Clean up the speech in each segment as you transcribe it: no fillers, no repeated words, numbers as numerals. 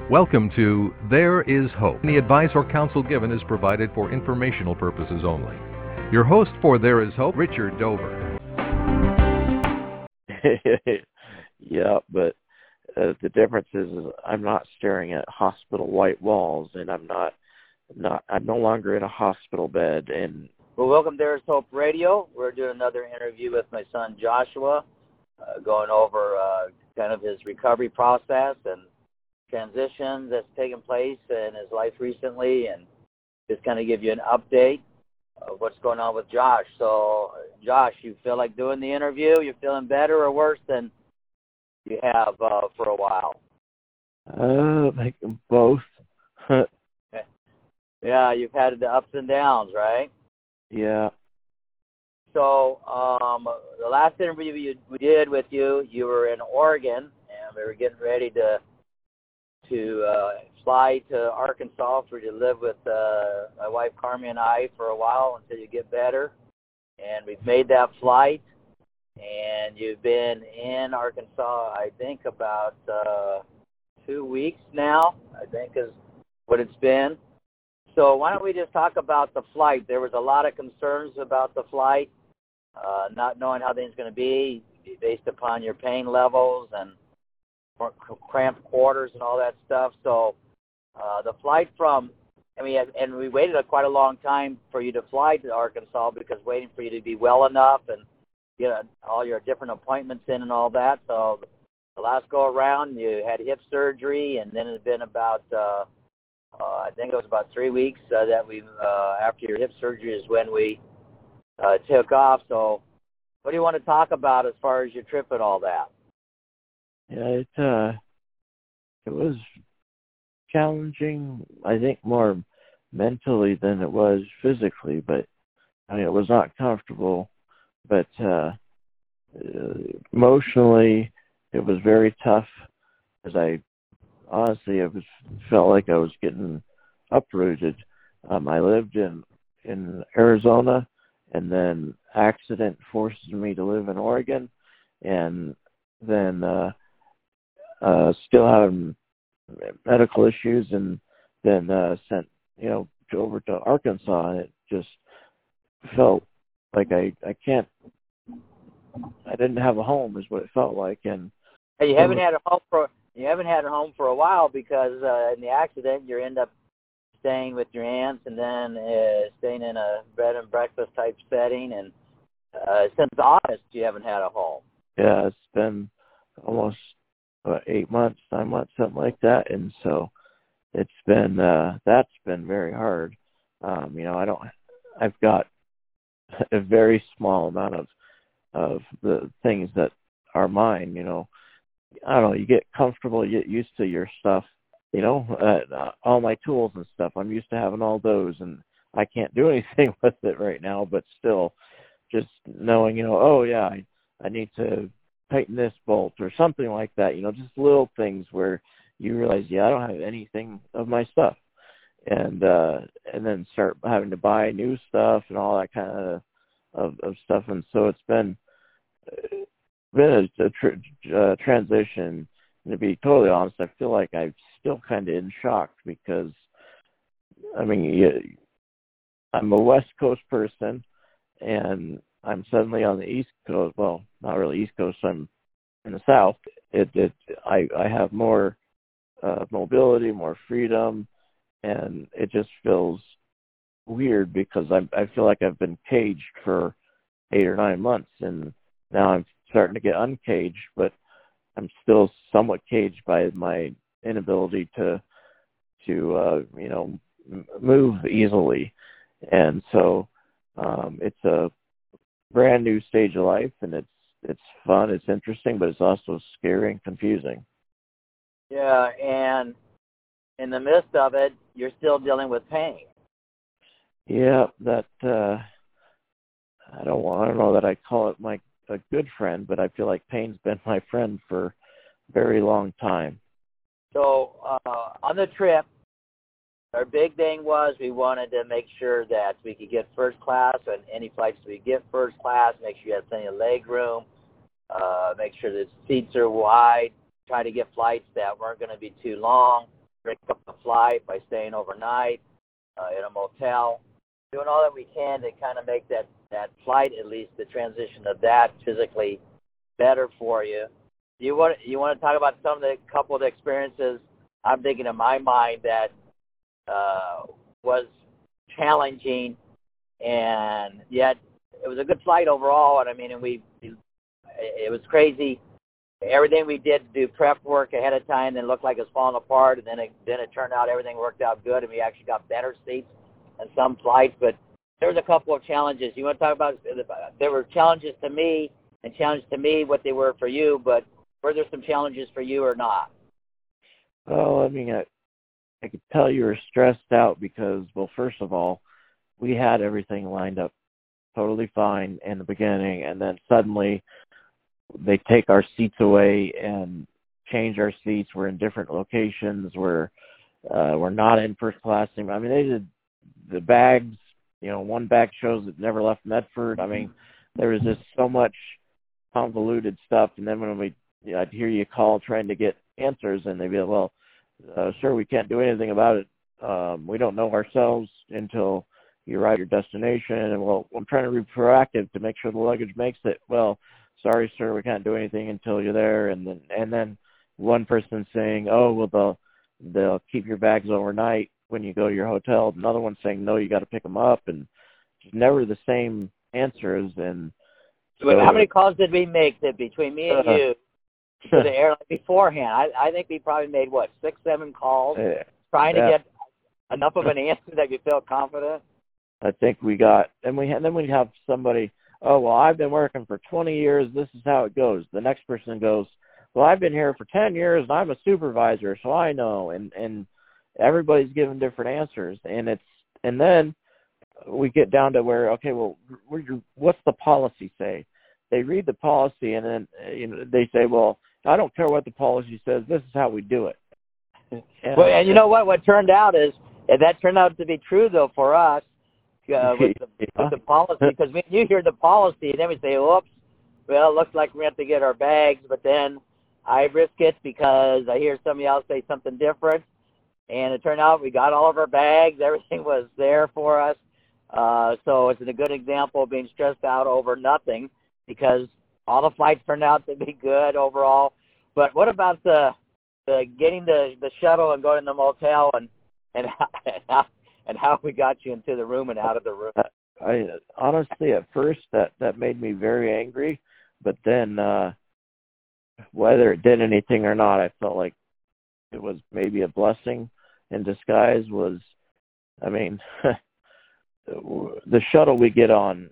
Welcome to There Is Hope. The advice or counsel given is provided for informational purposes only. Your host for There Is Hope, Richard Dover. Yeah, but the difference is I'm not staring at hospital white walls, and I'm no longer in a hospital bed. And well, welcome to There Is Hope Radio. We're doing another interview with my son Joshua, going over kind of his recovery process and transition that's taken place in his life recently, and just kind of give you an update of what's going on with Josh. So, Josh, you feel like doing the interview? You're feeling better or worse than you have for a while? like both. Yeah, you've had the ups and downs, right? Yeah. So, the last interview we did with you, you were in Oregon, and we were getting ready to fly to Arkansas for you to live with my wife Carmi and I for a while until you get better. And we've made that flight, and you've been in Arkansas, I think, about 2 weeks now, I think is what it's been. So why don't we just talk about the flight? There was a lot of concerns about the flight, not knowing how things going to be based upon your pain levels and cramped quarters and all that stuff. So the flight and we waited quite a long time for you to fly to Arkansas because waiting for you to be well enough and get all your different appointments in and all that. So the last go around, you had hip surgery, and then it had been about, I think it was about 3 weeks that we, after your hip surgery is when we took off. So what do you want to talk about as far as your trip and all that? Yeah, it was challenging, I think, more mentally than it was physically, but I mean, it was not comfortable, but emotionally it was very tough, as I honestly felt like I was getting uprooted. I lived in Arizona, and then accident forced me to live in Oregon, and then still having medical issues, and then sent over to Arkansas, and it just felt like I didn't have a home is what it felt like. And hey, you haven't had a home for a while because in the accident you end up staying with your aunts and then staying in a bed and breakfast type setting, and since August you haven't had a home. Yeah, it's been almost 8 months, 9 months, something like that, and so it's been that's been very hard. I've got a very small amount of the things that are mine. I don't know, you get comfortable, you get used to your stuff, all my tools and stuff. I'm used to having all those, and I can't do anything with it right now, but still just knowing, oh yeah, I need to tighten this bolt or something like that, just little things where you realize, I don't have anything of my stuff, and then start having to buy new stuff and all that kind of stuff. And so it's been a transition. And to be totally honest, I feel like I'm still kind of in shock because, I'm a West Coast person, and I'm suddenly on the East Coast. Well, not really East Coast. I'm in the South. I have more mobility, more freedom, and it just feels weird because I feel like I've been caged for 8 or 9 months, and now I'm starting to get uncaged, but I'm still somewhat caged by my inability to move easily. And so it's a brand new stage of life, and it's fun, it's interesting, but it's also scary and confusing. Yeah, and in the midst of it, you're still dealing with pain. Yeah, that I don't know that I call it a good friend, but I feel like pain's been my friend for a very long time. So on the trip, our big thing was we wanted to make sure that we could get first class, and any flights we get first class, make sure you have plenty of leg room, make sure the seats are wide, try to get flights that weren't going to be too long. break up the flight by staying overnight in a motel, doing all that we can to kind of make that flight, at least the transition of that, physically better for you. You want to talk about some of the couple of the experiences I'm thinking in my mind that was challenging, and yet it was a good flight overall. And I mean, it was crazy. Everything we did to do prep work ahead of time, then looked like it was falling apart, and then it turned out everything worked out good, and we actually got better seats on some flights. But there was a couple of challenges. You want to talk about? There were challenges to me, and challenges to me what they were for you. But were there some challenges for you or not? Well, I mean, I could tell you were stressed out because, well, first of all, we had everything lined up totally fine in the beginning, and then suddenly they take our seats away and change our seats. We're in different locations. We're not in first class anymore. I mean, they did the bags. You know, one bag shows it never left Medford. I mean, there was just so much convoluted stuff. And then when I'd hear you call trying to get answers, and they'd be like, well, sir, we can't do anything about it. We don't know ourselves until you arrive at your destination. And, well, I'm trying to be proactive to make sure the luggage makes it. Well, sorry, sir, we can't do anything until you're there. And then one person saying, oh, well, they'll keep your bags overnight when you go to your hotel. Another one saying, no, you got to pick them up. And it's never the same answers. And so, how many calls did we make that between me and you to the airline beforehand? I think we probably made, 6, 7 calls trying to get enough of an answer that you felt confident? I think we got, and then we'd have somebody, oh, well, I've been working for 20 years. This is how it goes. The next person goes, well, I've been here for 10 years, and I'm a supervisor, so I know. And everybody's giving different answers. And then we get down to where, okay, well, what's the policy say? They read the policy, and then they say, well, I don't care what the policy says. This is how we do it. And you know what? What turned out is, that turned out to be true, though, for us. With the policy, because when you hear the policy, then we say, oops, well, it looks like we have to get our bags, but then I risk it because I hear somebody else say something different, and it turned out we got all of our bags, everything was there for us, so it's a good example of being stressed out over nothing, because all the flights turned out to be good overall. But what about the getting the shuttle and going to the motel, and how we got you into the room and out of the room? I honestly, at first, that made me very angry. But then, whether it did anything or not, I felt like it was maybe a blessing in disguise. I mean, the shuttle we get on,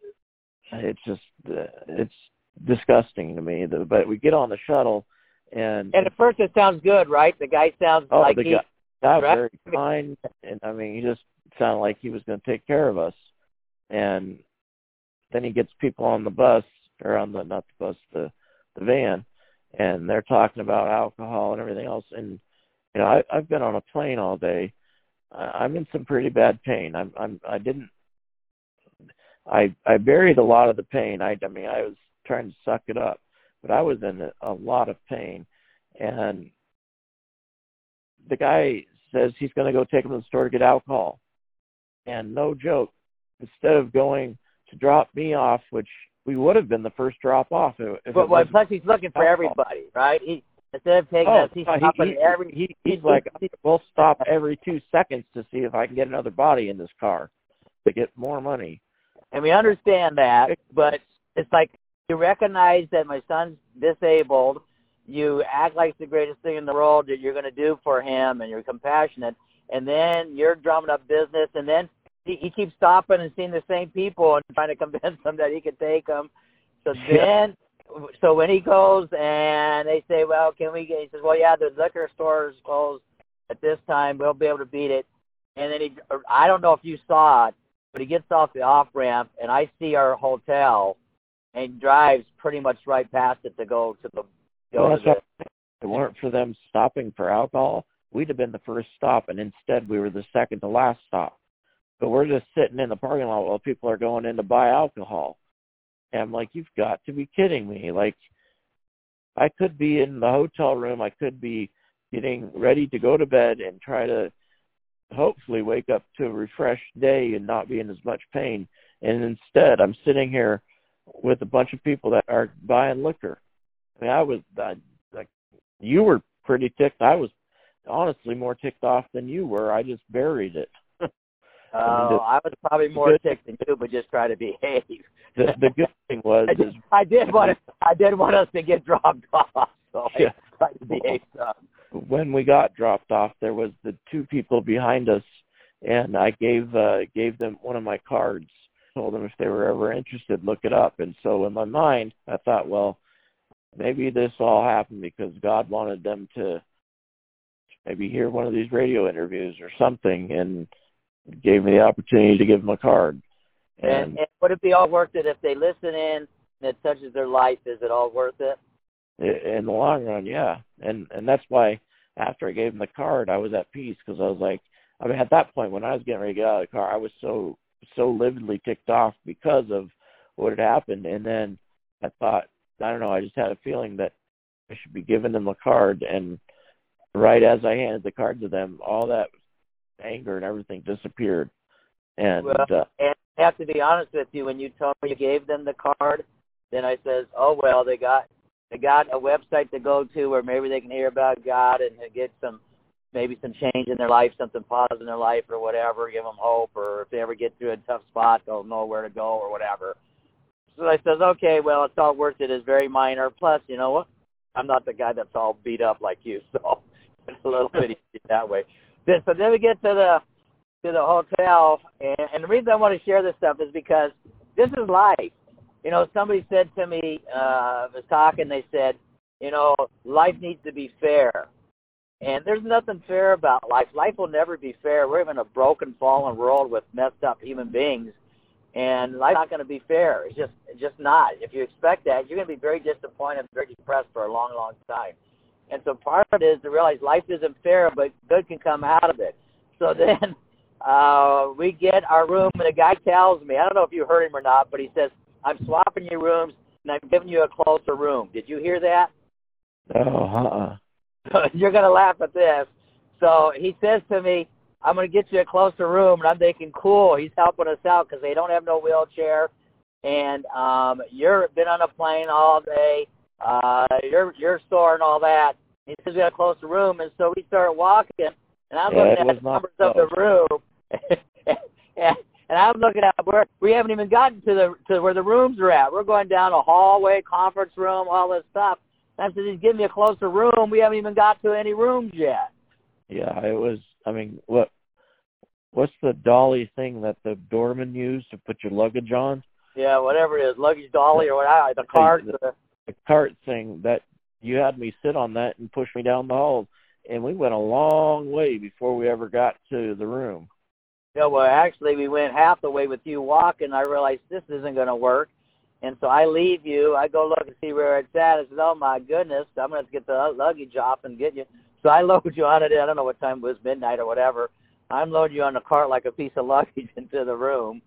it's disgusting to me. But we get on the shuttle, and at first it sounds good, right? The guy sounds like very kind, and I mean, he just sounded like he was going to take care of us. And then he gets people on the bus, or the van, and they're talking about alcohol and everything else. And I've been on a plane all day. I'm in some pretty bad pain. I buried a lot of the pain. I was trying to suck it up, but I was in a lot of pain. And the guy says he's going to go take him to the store to get alcohol. And no joke, instead of going to drop me off, which we would have been the first drop off. Plus he's looking for everybody, right? Instead of taking us, he's stopping he's like, we'll stop every 2 seconds to see if I can get another body in this car to get more money. And we understand that, but it's like, you recognize that my son's disabled. You act like it's the greatest thing in the world that you're going to do for him, and you're compassionate, and then you're drumming up business, and then he keeps stopping and seeing the same people and trying to convince them that he can take them. So then, so when he goes and they say, well, can we get, he says, well, yeah, the liquor store is closed at this time. We'll be able to beat it. And then I don't know if you saw it, but he gets off the off-ramp, and I see our hotel, and drives pretty much right past it to go to the If it weren't for them stopping for alcohol, we'd have been the first stop, and instead we were the second to last stop. But we're just sitting in the parking lot while people are going in to buy alcohol. And I'm like, you've got to be kidding me. Like, I could be in the hotel room. I could be getting ready to go to bed and try to hopefully wake up to a refreshed day and not be in as much pain. And instead, I'm sitting here with a bunch of people that are buying liquor. I mean, like, you were pretty ticked. I was honestly more ticked off than you were. I just buried it. I was probably more ticked than you, but just try to behave. The good thing was I did want us to get dropped off, so I tried to behave some. When we got dropped off, there was the two people behind us, and I gave them one of my cards. Told them if they were ever interested, look it up. And so in my mind, I thought, well, maybe this all happened because God wanted them to maybe hear one of these radio interviews or something, and gave me the opportunity to give them a card. And would it be all worth it if they listen in and it touches their life? Is it all worth it? In the long run, yeah. And that's why after I gave them the card, I was at peace, because I was like, I mean, at that point when I was getting ready to get out of the car, I was so lividly ticked off because of what had happened. And then I thought, I don't know, I just had a feeling that I should be giving them a card. And right as I handed the card to them, all that anger and everything disappeared. And and I have to be honest with you, when you told me you gave them the card, then I says, oh well, they got a website to go to where maybe they can hear about God and get maybe some change in their life, something positive in their life or whatever, give them hope, or if they ever get through a tough spot, they'll know where to go or whatever. So I says, okay, well, it's all worth it. It's very minor. Plus, you know what? I'm not the guy that's all beat up like you, so it's a little bit easy that way. So then we get to the hotel, and the reason I want to share this stuff is because this is life. You know, somebody said to me, was talking, they said, you know, life needs to be fair. And there's nothing fair about life. Life will never be fair. We're in a broken, fallen world with messed up human beings, and life's not going to be fair. It's just not. If you expect that, you're going to be very disappointed, very depressed for a long, long time. And so part of it is to realize life isn't fair, but good can come out of it. So then we get our room, and the guy tells me, I don't know if you heard him or not, but he says, I'm swapping your rooms, and I'm giving you a closer room. Did you hear that? Oh, You're going to laugh at this. So he says to me, I'm going to get you a closer room. And I'm thinking, cool, he's helping us out because they don't have no wheelchair. And you've been on a plane all day. You're sore and all that. He says, we got a closer room. And so we start walking. And I'm looking at the numbers of the room. And I'm looking at where we haven't even gotten to where the rooms are at. We're going down a hallway, conference room, all this stuff. And I said, he's giving me a closer room. We haven't even got to any rooms yet. Yeah, it was, I mean, what's the dolly thing that the doorman used to put your luggage on? Yeah, whatever it is, luggage dolly or whatever, the cart. The cart thing, that you had me sit on that and push me down the hall. And we went a long way before we ever got to the room. Yeah, well, actually, we went half the way with you walking. I realized this isn't going to work. And so I leave you. I go look and see where it's at. I said, oh, my goodness, I'm going to get the luggage off and get you. So I load you on it. I don't know what time it was, midnight or whatever. I'm loading you on the cart like a piece of luggage into the room.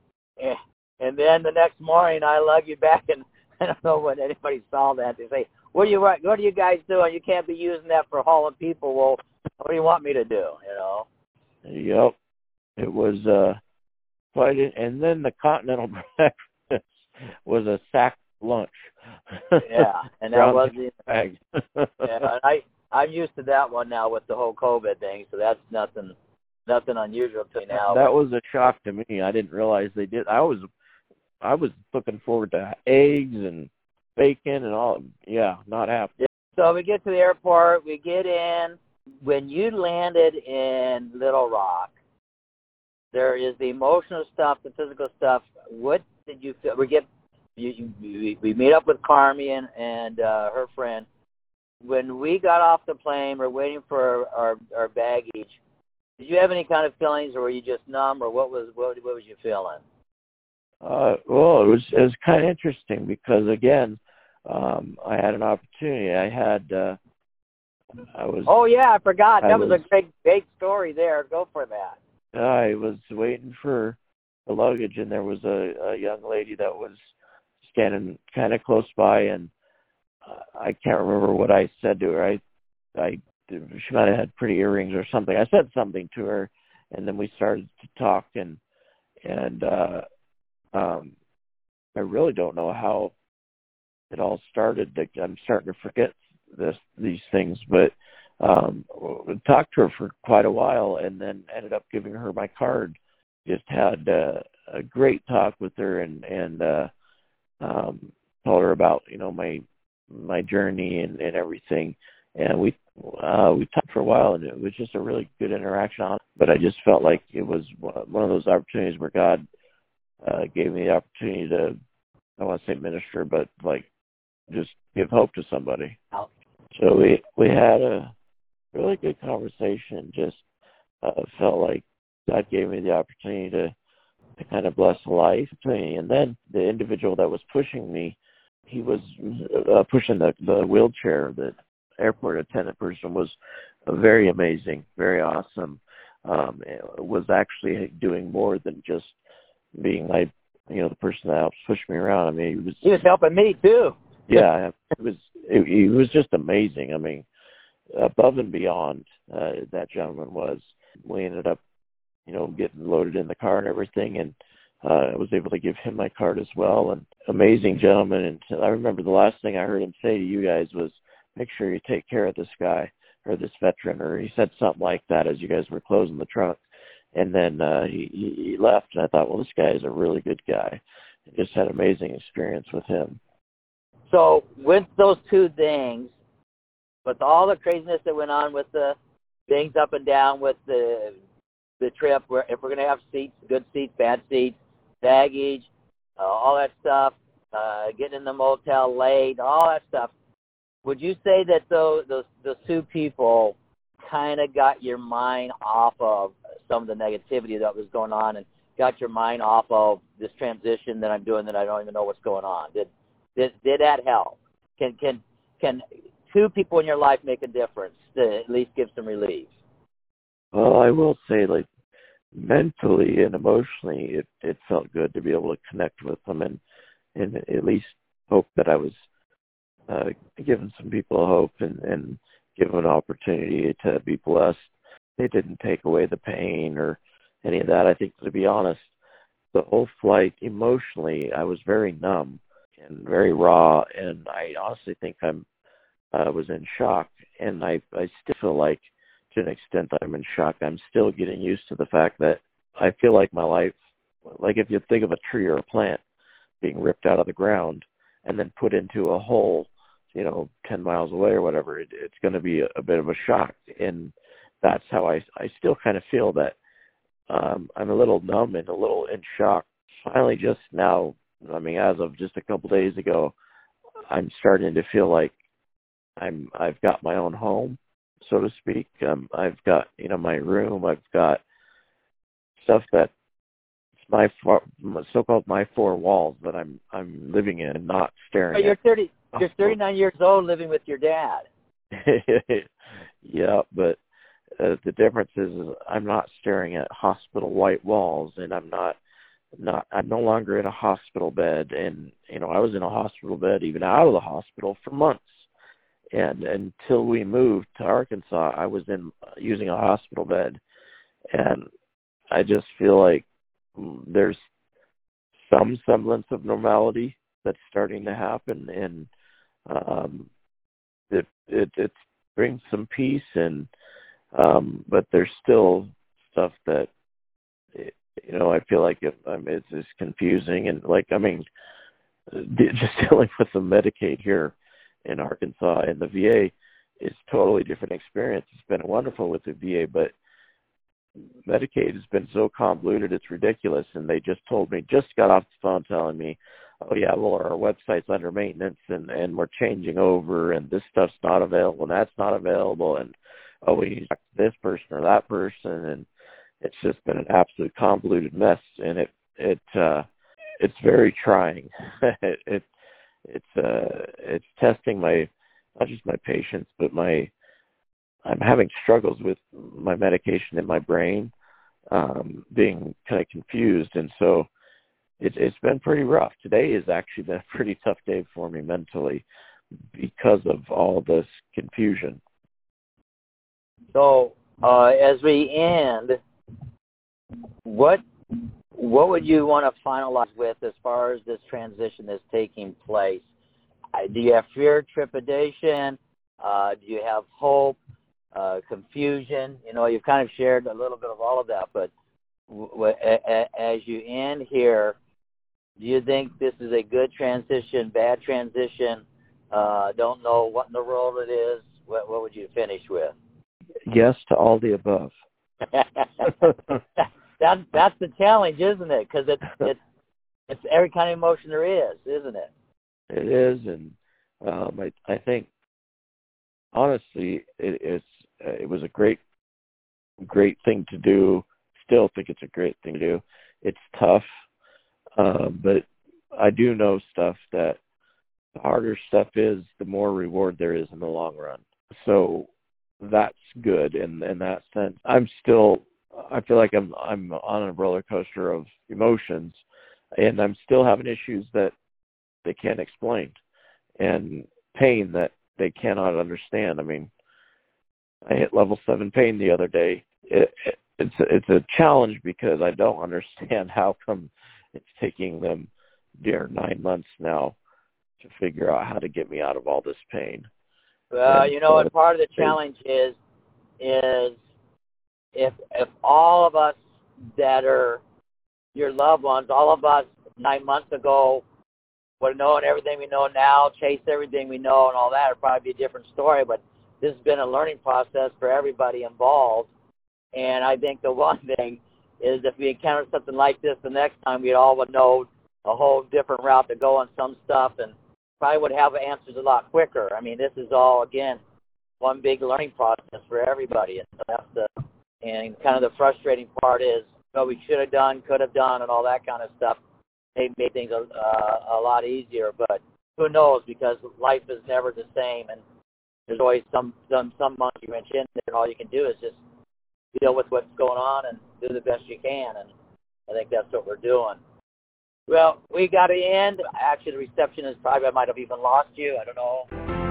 And then the next morning, I lug you back. And I don't know when anybody saw that. They say, what are you guys doing? You can't be using that for hauling people. Well, what do you want me to do, you know? Yep. It was quite – and then the continental breakfast was a sack lunch. Yeah, and that was the bag. Yeah, and I'm used to that one now with the whole COVID thing, so that's nothing unusual to me now. That was a shock to me. I didn't realize they did. I was looking forward to eggs and bacon and all. Yeah, not happening. Yeah. So we get to the airport. We get in. When you landed in Little Rock, there is the emotional stuff, the physical stuff. What did you feel? We meet up with Carmen and her friend. When we got off the plane, we're waiting for our baggage. Did you have any kind of feelings, or were you just numb, or what was you feeling? Well, it was kind of interesting because again, I had an opportunity. Oh yeah, I forgot. That was a great story there. Go for that. I was waiting for the luggage, and there was a young lady that was standing kind of close by, and I can't remember what I said to her. I she might have had pretty earrings or something. I said something to her, and then we started to talk, and I really don't know how it all started. I'm starting to forget these things, but talked to her for quite a while, and then ended up giving her my card. Just had a great talk with her, and told her about my journey and everything, and we talked for a while, and it was just a really good interaction. But I just felt like it was one of those opportunities where God gave me the opportunity to, I want to say minister, but like just give hope to somebody. So we had a really good conversation. Just felt like God gave me the opportunity to kind of bless a life to me. And then the individual that was pushing me, he was pushing the wheelchair. The airport attendant person was very amazing, very awesome. Was actually doing more than just being like, the person that helps push me around. I mean, he was helping me too. Yeah, he was just amazing. I mean, above and beyond, that gentleman was. We ended up, getting loaded in the car and everything, and I was able to give him my card as well. And amazing gentleman. And I remember the last thing I heard him say to you guys was, make sure you take care of this guy or this veteran, or he said something like that as you guys were closing the trunk. And then he left, and I thought, well, this guy is a really good guy. I just had an amazing experience with him. So with those two things, with all the craziness that went on with the things up and down with the trip, where if we're going to have seats, good seats, bad seats, baggage, all that stuff, getting in the motel late, all that stuff, would you say that those two people kind of got your mind off of some of the negativity that was going on and got your mind off of this transition that I'm doing that I don't even know what's going on? Did that help? Can two people in your life make a difference to at least give some relief? Well, I will say, like, mentally and emotionally, it felt good to be able to connect with them and at least hope that I was giving some people hope and give them an opportunity to be blessed. They didn't take away the pain or any of that. I think, to be honest, the whole flight, emotionally, I was very numb and very raw, and I honestly think I was in shock, and I still feel like, to an extent, I'm in shock. I'm still getting used to the fact that I feel like my life, like if you think of a tree or a plant being ripped out of the ground and then put into a hole, 10 miles away or whatever, it's going to be a bit of a shock. And that's how I still kind of feel that I'm a little numb and a little in shock. Finally, just now, as of just a couple days ago, I'm starting to feel like I've got my own home, so to speak. I've got, my room. I've got stuff that's my so-called my four walls that I'm living in and not staring at. You're 39 years old living with your dad. Yeah, but the difference is I'm not staring at hospital white walls, and I'm no longer in a hospital bed. And, I was in a hospital bed, even out of the hospital, for months. And until we moved to Arkansas, I was using a hospital bed. And I just feel like there's some semblance of normality that's starting to happen. And it brings some peace, and but there's still stuff that, I feel like it's confusing. And just dealing with the Medicaid here in Arkansas and the VA is totally different experience. It's been wonderful with the VA, but Medicaid has been so convoluted, it's ridiculous. And they just got off the phone telling me, oh yeah, well, our website's under maintenance and we're changing over, and this stuff's not available and that's not available, and we need to talk to this person or that person, and it's just been an absolute convoluted mess, and it's very trying. It's testing not just my patience, but I'm having struggles with my medication in my brain, being kind of confused, and so it's been pretty rough. Today has actually been a pretty tough day for me mentally because of all this confusion. So as we end, what would you want to finalize with as far as this transition that's taking place? Do you have fear, trepidation? Do you have hope, confusion? You know, you've kind of shared a little bit of all of that, but as you end here, do you think this is a good transition, bad transition? Don't know what in the world it is. What would you finish with? Yes to all the above. That's the challenge, isn't it? Because it's every kind of emotion there is, isn't it? It is, and I think honestly, it was a great thing to do. Still think it's a great thing to do. It's tough, but I do know stuff that the harder stuff is, the more reward there is in the long run. So that's good in that sense. I feel like I'm on a roller coaster of emotions, and I'm still having issues that they can't explain and pain that they cannot understand. I mean, I hit level 7 pain the other day. It's a challenge because I don't understand how come it's taking them 9 months now to figure out how to get me out of all this pain. Well, and part of the challenge is if all of us that are your loved ones, all of us 9 months ago would have known everything we know now, chased everything we know and all that, it'd probably be a different story. But this has been a learning process for everybody involved. And I think the one thing is if we encounter something like this the next time, we all would know a whole different route to go on some stuff and probably would have answers a lot quicker. I mean, this is all, again, one big learning process for everybody. And so and kind of the frustrating part is, we should have done, could have done, and all that kind of stuff. They made things a lot easier, but who knows, because life is never the same, and there's always some monkey wrench in there, and all you can do is just deal with what's going on and do the best you can, and I think that's what we're doing. Well, we got to end. Actually, the reception is probably, I might have even lost you. I don't know.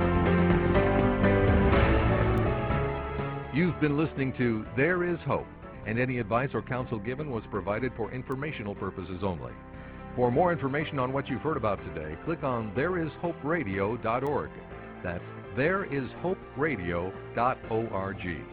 You've been listening to There Is Hope, and any advice or counsel given was provided for informational purposes only. For more information on what you've heard about today, click on thereishoperadio.org. That's thereishoperadio.org.